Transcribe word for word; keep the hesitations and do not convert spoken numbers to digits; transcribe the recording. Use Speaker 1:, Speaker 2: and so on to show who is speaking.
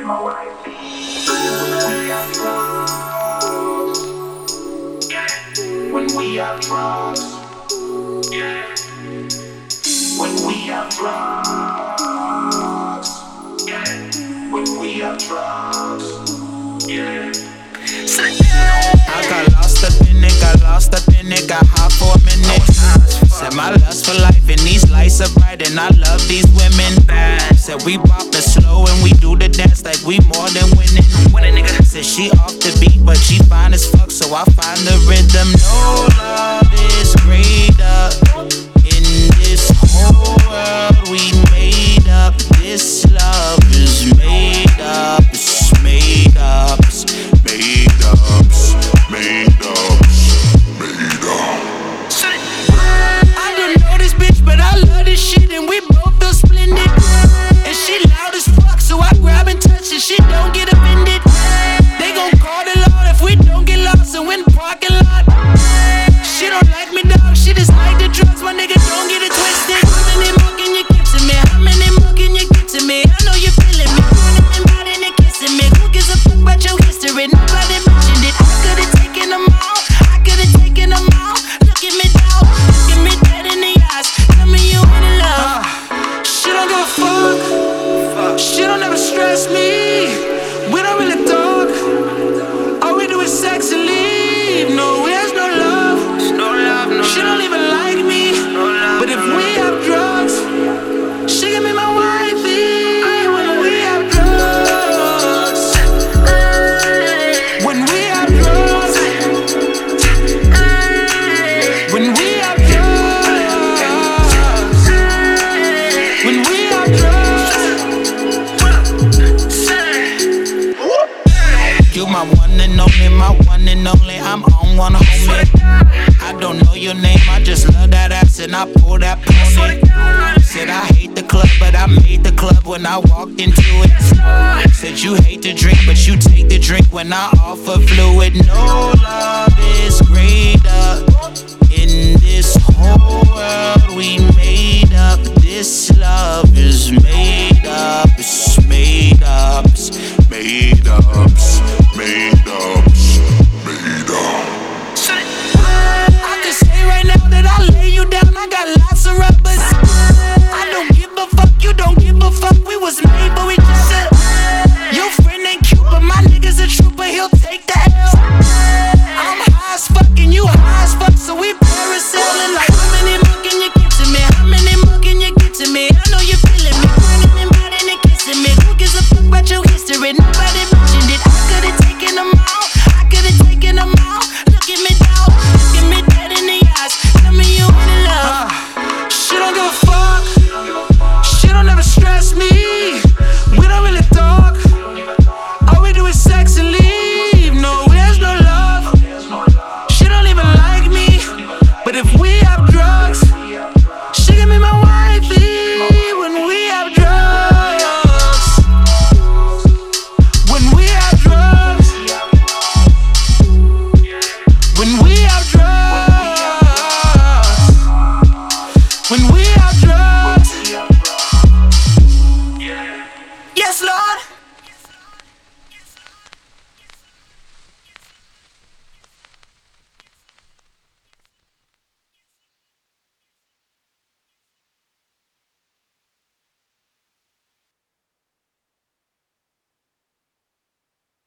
Speaker 1: my wife. When we have drugs, yeah. When we have drugs, yeah. When we have drugs, yeah.
Speaker 2: I got lost up in it, got lost up in it, got hot for a minute. Said my lust for life and these lights are bright and I love these women. Said we bop the slow and we do the dance like we more than winning. Said she off the beat but she fine as fuck, so I find the rhythm. No love is greater in this whole world we made up. This love is made up, it's made up, it's made up, it's made up, made up. I don't know this bitch, but I love this shit and we both feel splendid. And she loud as fuck, so I grab and touch and she don't get offended. They gon' call the Lord if we don't get lost and win parking lot. She don't like me, dog, she just like the drugs, my nigga, don't get it twisted. How many more can you give to me? How many more can you get to me? I know you're feeling me, running about and kissing me. Who gives a fuck about your history? Nobody mentioned it. I could've taken them all, I could've taken them all. Look at me, dog, look at me dead in the eyes. Tell me you ain't in love. uh, She don't give a fuck, she don't ever stress me. We don't really talk, all we do is sex and leave. No, there's no love, no love, no she don't even like me, no love, but if no we have drugs, she can be my wifey. When we have drugs, when we have drugs, when we have drugs, when we have drugs. You my one and only, my one and only. I'm on one homie. I don't know your name, I just love that ass and I pull that pony. Said I hate the club, but I made the club when I walked into it. Said you hate to drink, but you take the drink when I offer fluid. No love is greater in this whole world we made up. This love is made up. It's